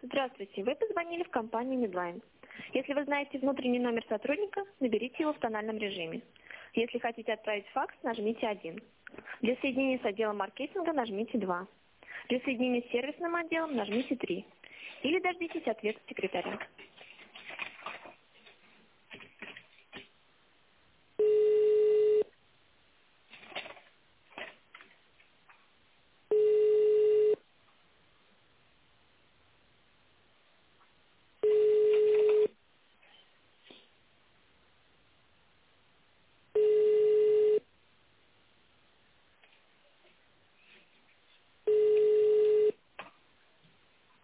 Здравствуйте, вы позвонили в компанию Medline. Если вы знаете внутренний номер сотрудника, наберите его в тональном режиме. Если хотите отправить факс, нажмите 1. Для соединения с отделом маркетинга нажмите 2. Для соединения с сервисным отделом нажмите 3. Или дождитесь ответа секретаря.